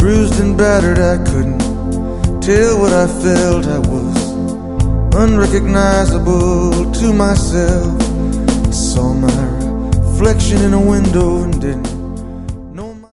bruised and battered, I couldn't tell what I felt. I was unrecognizable to myself. I saw my reflection in a window and didn't